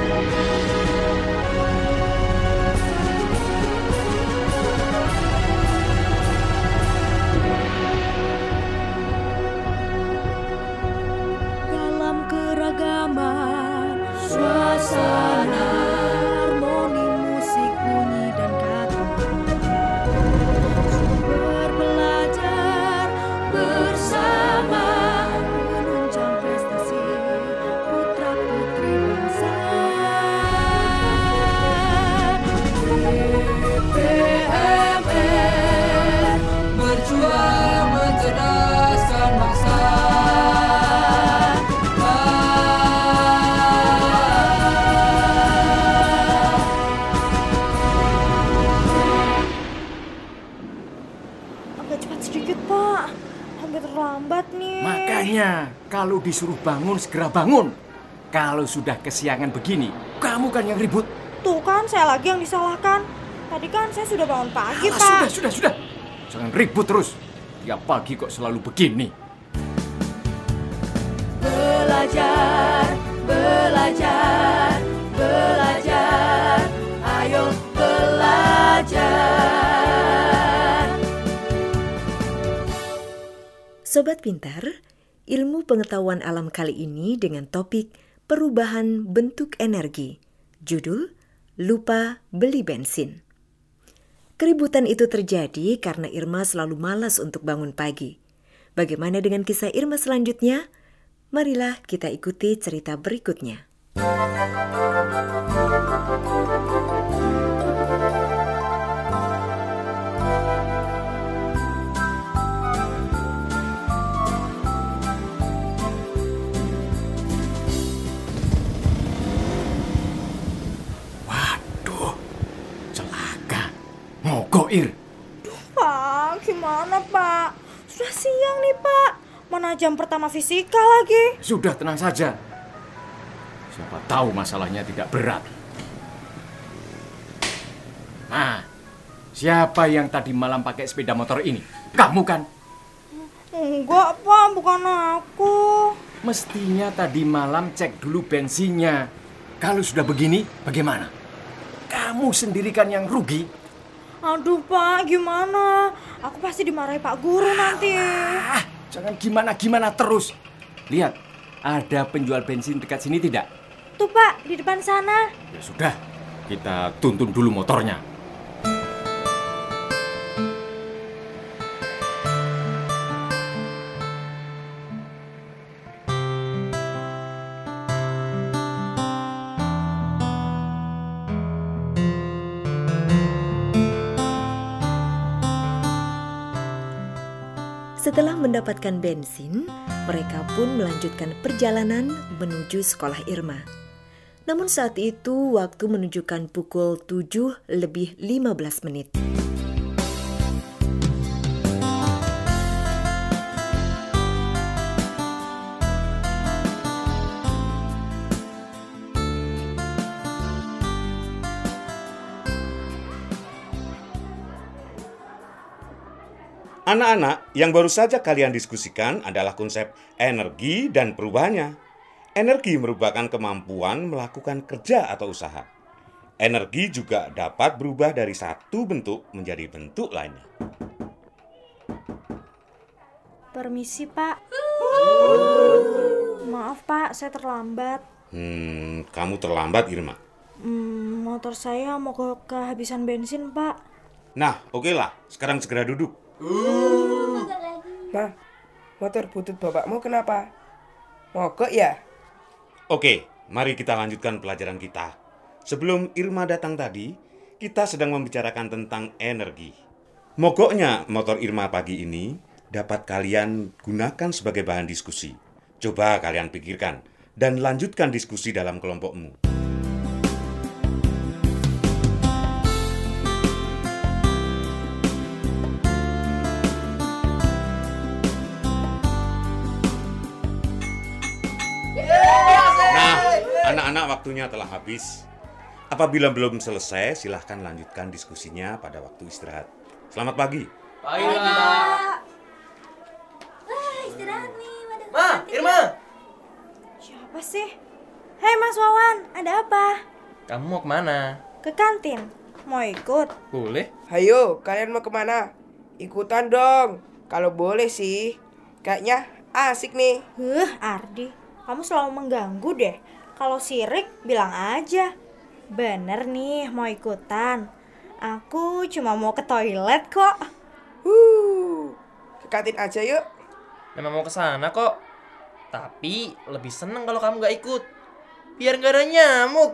Dalam keragaman suasana, harmoni musik, bunyi dan kata, sumber belajar bersama, menunjang prestasi putra putri bangsa. DPMR berjuang mencerdaskan bangsa. Agak cepat sedikit, Pak. Hampir terlambat nih. Makanya, kalau disuruh bangun, segera bangun. Kalau sudah kesiangan begini, kamu kan yang ribut. Tuh kan, saya lagi yang disalahkan. Tadi kan saya sudah bangun pagi, Alah, Pak. Sudah. Jangan ribut terus. Tiap pagi kok selalu begini. Belajar, belajar, belajar. Ayo belajar. Sobat Pintar, ilmu pengetahuan alam kali ini dengan topik perubahan bentuk energi. Judul, lupa beli bensin. Keributan itu terjadi karena Irma selalu malas untuk bangun pagi. Bagaimana dengan kisah Irma selanjutnya? Marilah kita ikuti cerita berikutnya. Waduh, celaka. Mogok, Ir. Pak, gimana, Pak? Sudah siang nih, Pak. Mana jam pertama fisika lagi? Sudah, tenang saja. Siapa tahu masalahnya tidak berat. Nah, siapa yang tadi malam pakai sepeda motor ini? Kamu kan? Enggak, Pak. Bukan aku. Mestinya tadi malam cek dulu bensinnya. Kalau sudah begini, bagaimana? Kamu sendiri kan yang rugi. Aduh, Pak. Gimana? Aku pasti dimarahi Pak Guru nanti. Jangan gimana-gimana terus. Lihat, ada penjual bensin dekat sini tidak? Tuh, Pak. Di depan sana. Ya sudah, kita tuntun dulu motornya. Setelah mendapatkan bensin, mereka pun melanjutkan perjalanan menuju sekolah Irma. Namun saat itu waktu menunjukkan pukul 7:15. Anak-anak, yang baru saja kalian diskusikan adalah konsep energi dan perubahannya. Energi merupakan kemampuan melakukan kerja atau usaha. Energi juga dapat berubah dari satu bentuk menjadi bentuk lainnya. Permisi, Pak. Maaf, Pak. Saya terlambat. Kamu terlambat, Irma. Motor saya mau kehabisan bensin, Pak. Nah, oke lah. Sekarang segera duduk. Ma, motor butut bapakmu kenapa? Mogok ya? Oke, mari kita lanjutkan pelajaran kita. Sebelum Irma datang tadi, kita sedang membicarakan tentang energi. Mogoknya motor Irma pagi ini dapat kalian gunakan sebagai bahan diskusi. Coba kalian pikirkan dan lanjutkan diskusi dalam kelompokmu. Anak-anak, waktunya telah habis. Apabila belum selesai, silahkan lanjutkan diskusinya pada waktu istirahat. Selamat pagi. Pagi, Pak. Wah, istirahat nih. Ma, Irma. Siapa sih? Hei Mas Wawan, ada apa? Kamu mau kemana? Ke kantin. Mau ikut? Boleh. Hayo, kalian mau kemana? Ikutan dong. Kalau boleh sih. Kayaknya asik nih. Ardi, kamu selalu mengganggu deh. Kalau sirik, bilang aja. Bener nih, mau ikutan. Aku cuma mau ke toilet kok. Ke kantin aja yuk. Memang mau ke sana kok. Tapi lebih seneng kalau kamu gak ikut. Biar gak ada nyamuk.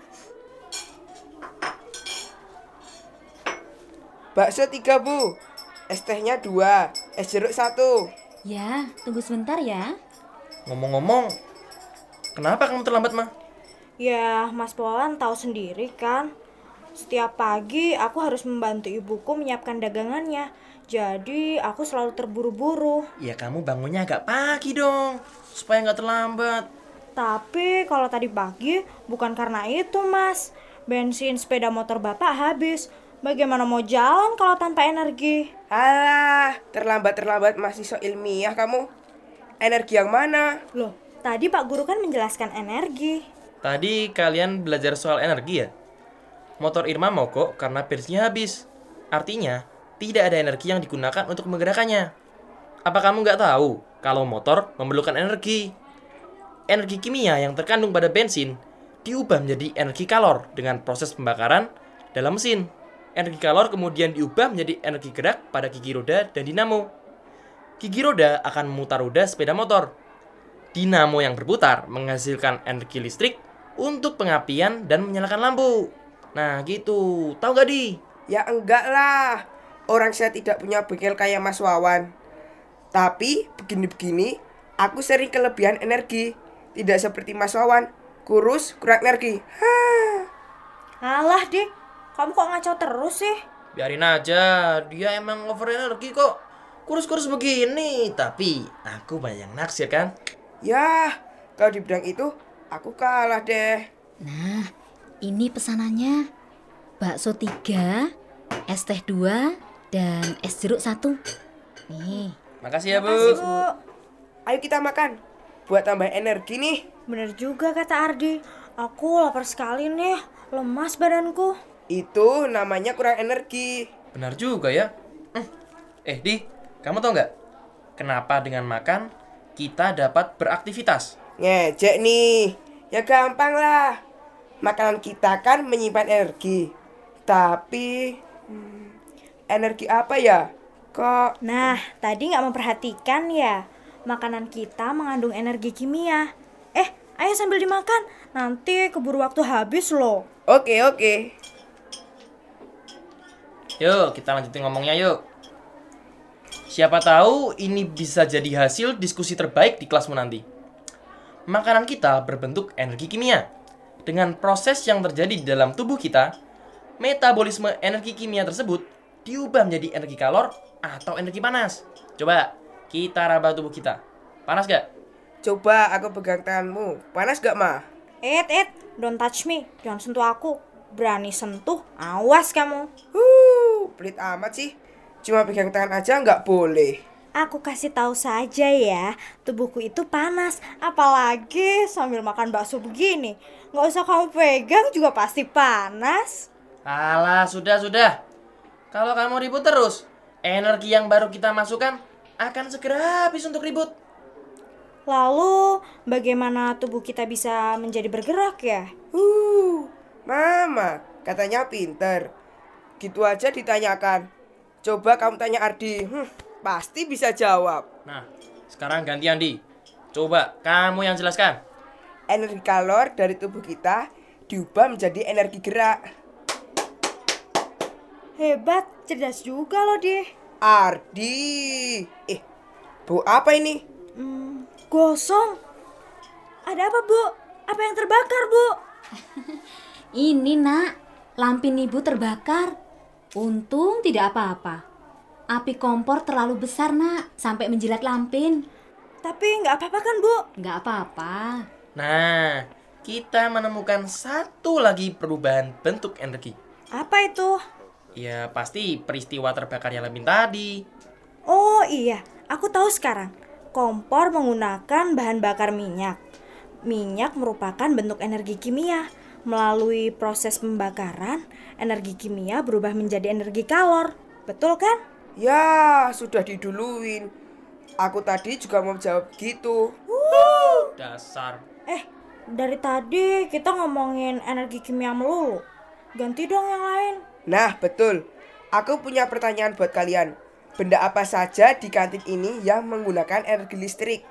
Bakso 3 bu. Es tehnya 2. Es jeruk 1. Ya, tunggu sebentar ya. Ngomong-ngomong, kenapa kamu terlambat, Ma? Ya, Mas Wawan tahu sendiri kan. Setiap pagi aku harus membantu ibuku menyiapkan dagangannya. Jadi aku selalu terburu-buru. Ya kamu bangunnya agak pagi dong, supaya gak terlambat. Tapi kalau tadi pagi bukan karena itu, Mas. Bensin sepeda motor Bapak habis. Bagaimana mau jalan kalau tanpa energi? Alah, terlambat masih so ilmiah kamu. Energi yang mana? Loh, tadi Pak Guru kan menjelaskan energi. Tadi kalian belajar soal energi ya? Motor Irma mogok karena bensinnya habis. Artinya, tidak ada energi yang digunakan untuk menggerakkannya. Apa kamu nggak tahu kalau motor memerlukan energi? Energi kimia yang terkandung pada bensin diubah menjadi energi kalor dengan proses pembakaran dalam mesin. Energi kalor kemudian diubah menjadi energi gerak pada gigi roda dan dinamo. Gigi roda akan memutar roda sepeda motor. Dinamo yang berputar menghasilkan energi listrik untuk pengapian dan menyalakan lampu. Nah gitu, tahu gak Di? Ya enggak lah. Orang saya tidak punya bengkel kayak Mas Wawan. Tapi begini-begini, aku sering kelebihan energi. Tidak seperti Mas Wawan, kurus, kurang energi. Alah, Dik. Kamu kok ngaco terus sih? Biarin aja, dia emang over energi kok. Kurus-kurus begini, tapi aku banyak yang naksir kan? Ya, kalau di bidang itu, aku kalah deh. Nah, ini pesanannya. Bakso 3, es teh 2, dan es jeruk 1. Nih. Makasih ya, Bu. Makasih, Bu. Ayo kita makan, buat tambah energi nih. Bener juga kata Ardi. Aku lapar sekali nih, lemas badanku. Itu namanya kurang energi. Benar juga ya. Di, kamu tau nggak? Kenapa dengan makan kita dapat beraktivitas? Ngejek nih. Ya gampang lah. Makanan kita kan menyimpan energi. Tapi energi apa ya? Kok Nah, tadi nggak memperhatikan ya. Makanan kita mengandung energi kimia. Ayo sambil dimakan. Nanti keburu waktu habis loh. Oke. Yuk, kita lanjutin ngomongnya yuk. Siapa tahu ini bisa jadi hasil diskusi terbaik di kelasmu nanti. Makanan kita berbentuk energi kimia. Dengan proses yang terjadi di dalam tubuh kita, metabolisme energi kimia tersebut diubah menjadi energi kalor atau energi panas. Coba, kita raba tubuh kita. Panas gak? Coba aku pegang tanganmu. Panas gak, Ma? Don't touch me. Jangan sentuh aku. Berani sentuh, awas kamu. Pelit amat sih. Cuma pegang tangan aja nggak boleh. Aku kasih tahu saja ya, tubuhku itu panas. Apalagi sambil makan bakso begini. Nggak usah kamu pegang juga pasti panas. Alah, sudah. Kalau kamu ribut terus, energi yang baru kita masukkan akan segera habis untuk ribut. Lalu, bagaimana tubuh kita bisa menjadi bergerak ya? Mama, katanya pinter. Gitu aja ditanyakan. Coba kamu tanya Ardi. Pasti bisa jawab. Nah, sekarang gantian Di. Coba kamu yang jelaskan. Energi kalor dari tubuh kita diubah menjadi energi gerak. Hebat, cerdas juga loh dia. Ardi. Bu apa ini? Gosong. Ada apa, Bu? Apa yang terbakar, Bu? Ini nak, lampin ibu terbakar. Untung tidak apa-apa. Api kompor terlalu besar nak, sampai menjilat lampin. Tapi nggak apa-apa kan, Bu? Nggak apa-apa. Nah, kita menemukan satu lagi perubahan bentuk energi. Apa itu? Ya pasti peristiwa terbakarnya lampin tadi. Oh iya, aku tahu sekarang. Kompor menggunakan bahan bakar minyak. Minyak merupakan bentuk energi kimia. Melalui proses pembakaran, energi kimia berubah menjadi energi kalor. Betul kan? Ya, sudah diduluin. Aku tadi juga mau jawab gitu. Dasar. Dari tadi kita ngomongin energi kimia melulu. Ganti dong yang lain. Nah, betul. Aku punya pertanyaan buat kalian. Benda apa saja di kantin ini yang menggunakan energi listrik?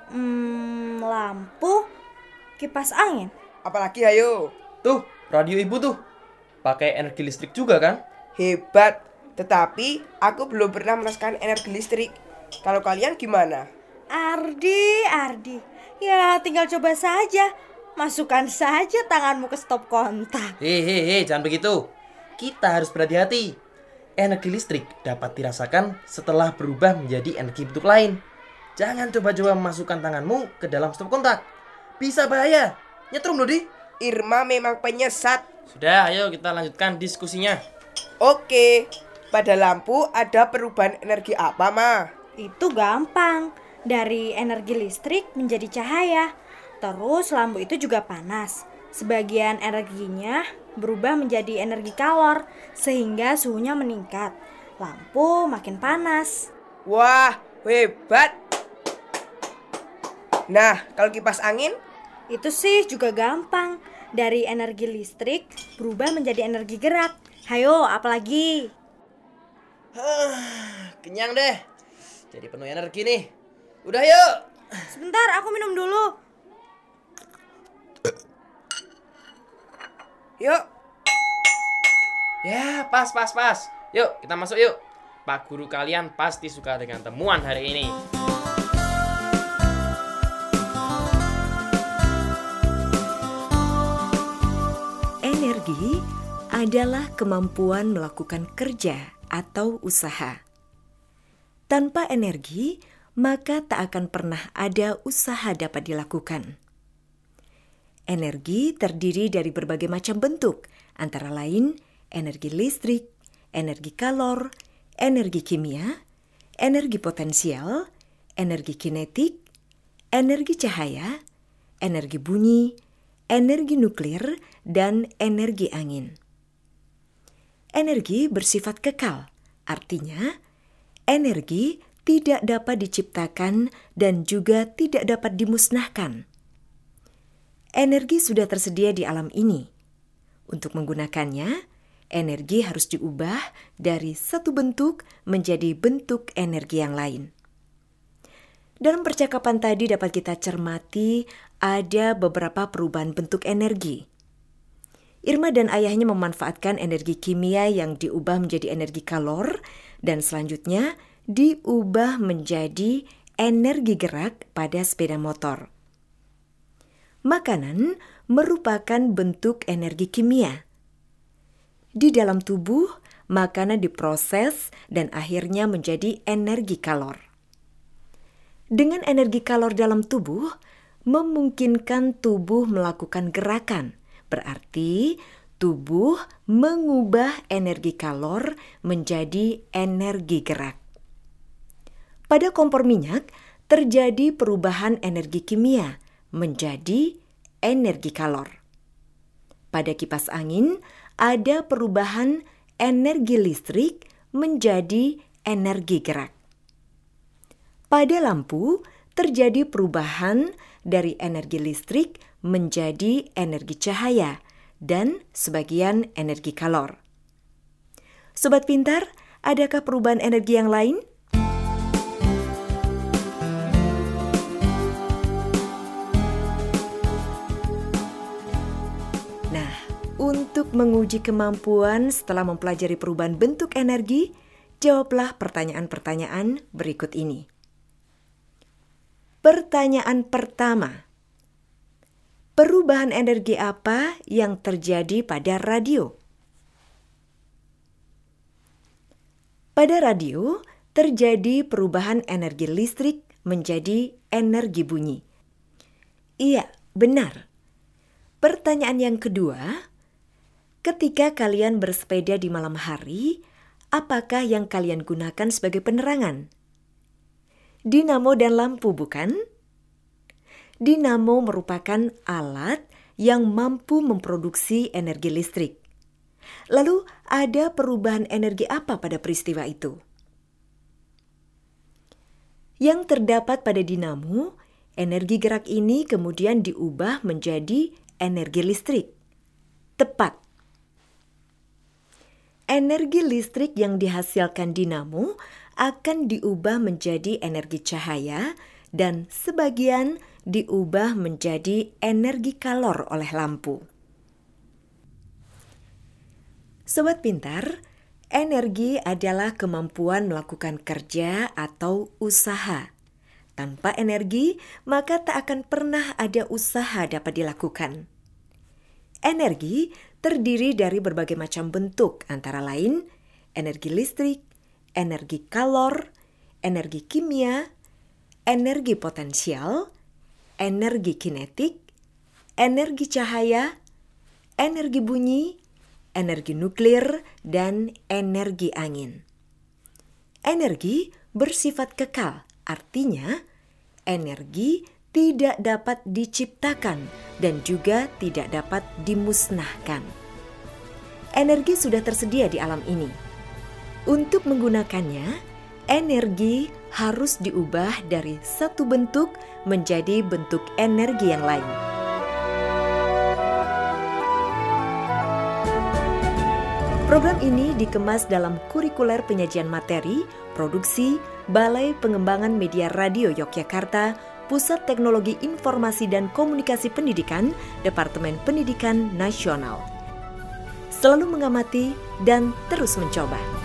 Lampu, kipas angin. Apalagi ayo? Tuh, radio ibu tuh. Pakai energi listrik juga kan? Hebat. Tetapi aku belum pernah merasakan energi listrik. Kalau kalian gimana? Ardi. Ya, tinggal coba saja. Masukkan saja tanganmu ke stop kontak. Hehehe, jangan begitu. Kita harus berhati-hati. Energi listrik dapat dirasakan setelah berubah menjadi energi bentuk lain. Jangan coba-coba memasukkan tanganmu ke dalam stop kontak. Bisa bahaya. Nyetrum loh, Di. Irma memang penyesat. Sudah, ayo kita lanjutkan diskusinya. Oke. Pada lampu ada perubahan energi apa, Ma? Itu gampang. Dari energi listrik menjadi cahaya. Terus lampu itu juga panas. Sebagian energinya berubah menjadi energi kalor sehingga suhunya meningkat. Lampu makin panas. Wah, hebat. Nah, kalau kipas angin? Itu sih juga gampang. Dari energi listrik berubah menjadi energi gerak. Hayo, apalagi? Kenyang deh. Jadi penuh energi nih. Udah yuk. Sebentar, aku minum dulu. Yuk. Ya, pas. Yuk, kita masuk yuk. Pak guru kalian pasti suka dengan temuan hari ini. Energi adalah kemampuan melakukan kerja atau usaha. Tanpa energi, maka tak akan pernah ada usaha dapat dilakukan. Energi terdiri dari berbagai macam bentuk, antara lain energi listrik, energi kalor, energi kimia, energi potensial, energi kinetik, energi cahaya, energi bunyi, energi nuklir, dan energi angin. Energi bersifat kekal, artinya energi tidak dapat diciptakan dan juga tidak dapat dimusnahkan. Energi sudah tersedia di alam ini. Untuk menggunakannya, energi harus diubah dari satu bentuk menjadi bentuk energi yang lain. Dalam percakapan tadi dapat kita cermati ada beberapa perubahan bentuk energi. Irma dan ayahnya memanfaatkan energi kimia yang diubah menjadi energi kalor dan selanjutnya diubah menjadi energi gerak pada sepeda motor. Makanan merupakan bentuk energi kimia. Di dalam tubuh, makanan diproses dan akhirnya menjadi energi kalor. Dengan energi kalor dalam tubuh, memungkinkan tubuh melakukan gerakan. Berarti tubuh mengubah energi kalor menjadi energi gerak. Pada kompor minyak, terjadi perubahan energi kimia menjadi energi kalor. Pada kipas angin, ada perubahan energi listrik menjadi energi gerak. Pada lampu, terjadi perubahan dari energi listrik menjadi energi cahaya dan sebagian energi kalor. Sobat pintar, adakah perubahan energi yang lain? Untuk menguji kemampuan setelah mempelajari perubahan bentuk energi, jawablah pertanyaan-pertanyaan berikut ini. Pertanyaan pertama. Perubahan energi apa yang terjadi pada radio? Pada radio, terjadi perubahan energi listrik menjadi energi bunyi. Iya, benar. Pertanyaan yang kedua. Ketika kalian bersepeda di malam hari, apakah yang kalian gunakan sebagai penerangan? Dinamo dan lampu, bukan? dinamo merupakan alat yang mampu memproduksi energi listrik. Lalu, ada perubahan energi apa pada peristiwa itu? Yang terdapat pada dinamo, energi gerak ini kemudian diubah menjadi energi listrik. Tepat. Energi listrik yang dihasilkan dinamo akan diubah menjadi energi cahaya dan sebagian diubah menjadi energi kalor oleh lampu. Sobat pintar, energi adalah kemampuan melakukan kerja atau usaha. Tanpa energi, maka tak akan pernah ada usaha dapat dilakukan. Energi terdiri dari berbagai macam bentuk, antara lain energi listrik, energi kalor, energi kimia, energi potensial, energi kinetik, energi cahaya, energi bunyi, energi nuklir, dan energi angin. Energi bersifat kekal, artinya energi tidak dapat diciptakan dan juga tidak dapat dimusnahkan. Energi sudah tersedia di alam ini. Untuk menggunakannya, energi harus diubah dari satu bentuk menjadi bentuk energi yang lain. Program ini dikemas dalam kurikuler penyajian materi, produksi, Balai Pengembangan Media Radio Yogyakarta, Pusat Teknologi Informasi dan Komunikasi Pendidikan, Departemen Pendidikan Nasional. Selalu mengamati dan terus mencoba.